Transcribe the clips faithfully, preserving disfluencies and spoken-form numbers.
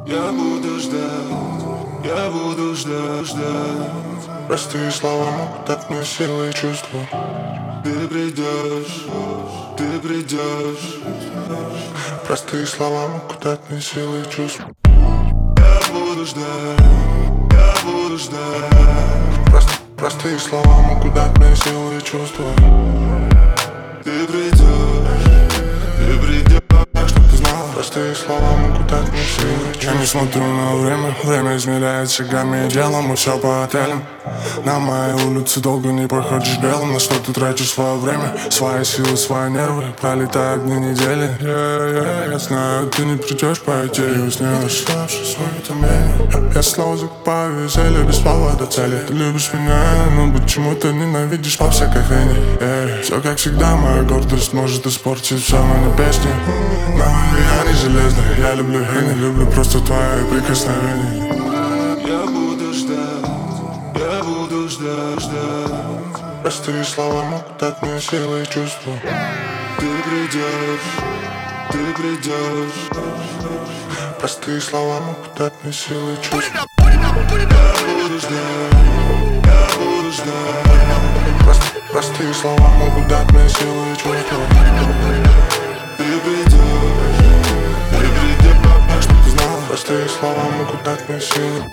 Я буду ждать, я буду ждать, ждать. Простые слова могут дать мне силы и чувства. Ты придешь, ты придешь. Простые слова могут дать мне силы и чувства. Я буду ждать, я буду ждать. Прост, простые слова могут дать мне силы и чувства. Ты придешь, ты придешь. Чтоб ты знала, простые слова могут дать мне силы и чувства. Я не смотрю на время, время измеряет шагами и делом. Мы все по отелям. На моей улице долго не проходишь белым. На что ты тратишь свое время, свои силы, свои нервы. Пролетают дни недели. yeah, yeah, Я знаю, ты не придешь по идее. Снилось, оставшись свое томление. Я, я снова закупаю веселье без слова до цели. Ты любишь меня, но почему-то ненавидишь по всякой хрени. yeah. Все как всегда, моя гордость может испортить все, но не песни. Но я не железный, я люблю и не люблю просто твои прикосновения. Я буду ждать, я буду ждать, ждать. Простые слова могут дать мне силы и чувства. Ты придешь, ты придешь. Простые слова могут дать мне силы и чувства. Я буду ждать, я буду ждать. Прост, простые слова могут дать мне силы и чувства. Ты придешь, ты придешь. Чтоб ты знала, простые слова могут дать мне силы.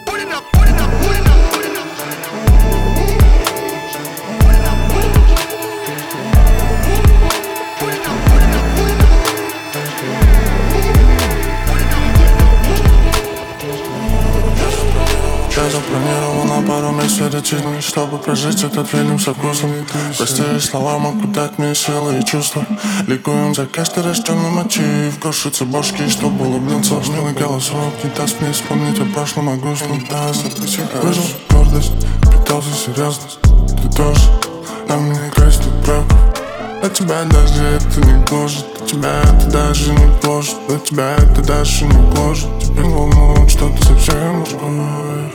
Я запланировал на пару месяцев лететь, чтобы прожить этот фильм со вкусом. Простые слова могут дать мне силы и чувства. Ликуем за каждый рожденный мотив. Крошатся башки, чтобы улыбнуться. Милый голосок не даст мне вспомнить о прошлом, о грустном. Да, события выжил гордость, питался серьезность. Ты тоже на мне красть тут правду. А тебя даже это не гложет, а тебя это даже не гложет, а тебя это даже не гложет. Тебя волнует что-то совсем другое.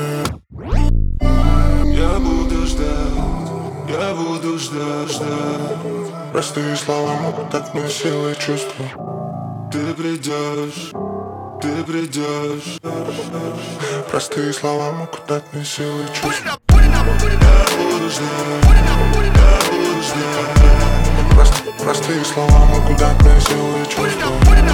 Я буду ждать, я буду ждать, ждать. Простые слова могут дать мне силы и чувства. Ты придешь, ты придешь. Простые слова могут дать мне силы и чувства. Я буду ждать, я буду ждать. Прост, простые слова могут дать мне силы и чувства.